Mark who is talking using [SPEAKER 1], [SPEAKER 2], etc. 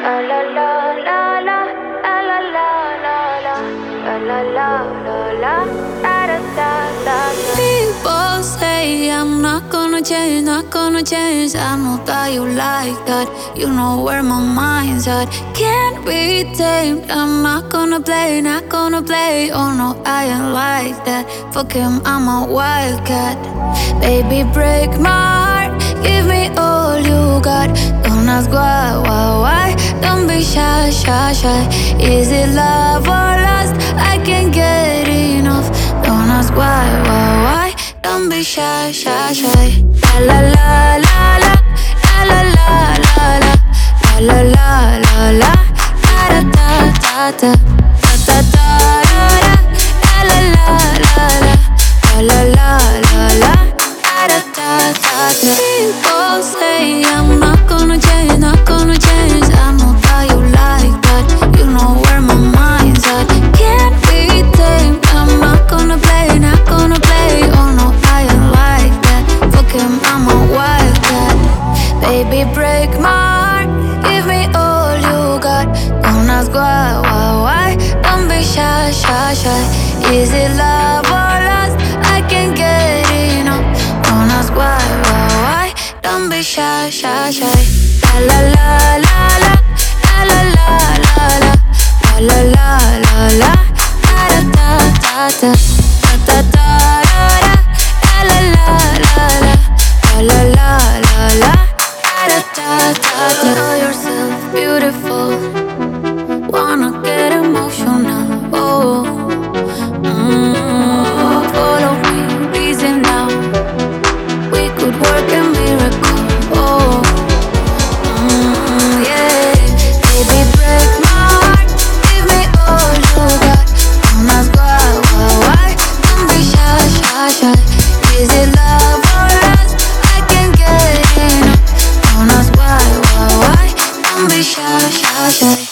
[SPEAKER 1] La la la la la, la la la la la, la la la la la, da da da da.
[SPEAKER 2] People say I'm not gonna change, not gonna change. I know that you like that. You know where my mind's at. Can't be tamed. I'm not gonna play, not gonna play. Oh no, I ain't like that. Fuck him, I'm a wildcat. Baby, break my heart. Give me all you got. Don't ask why. Don't be shy, shy, shy. Is it love or lust? I can't get enough. Don't ask why. Don't be shy, shy, shy. La la la la la, la la la la la, la la la la, da da da da da, da da da da, la la la la la, la la la la, da da da da. People say I'm not gonna change, not gonna change. I know that you like that. You know where my mind's at. Can't be tamed. I'm not gonna play, not gonna play. Oh no, I ain't like that. Fuck him, I'm a wildcat. Baby, break my heart. Give me all you got. Don't ask why. Don't be shy, shy, shy. Is it love or lust? I can't get enough. Don't ask why. Don't be shy, shy, shy. La la la la la, la la la la la, la la la la, da da da da da, da da da da, la la la la la, la la la la, da da da da. Know yourself beautiful. Wanna get emotional. Oh, follow me, reason now. We could work a miracle. Oh, yeah. Baby, break my heart. Give me all you got. Don't ask why. Don't be shy, shy, shy. Is it love or lust? I can't get enough. Don't ask why. Don't be shy, shy, shy.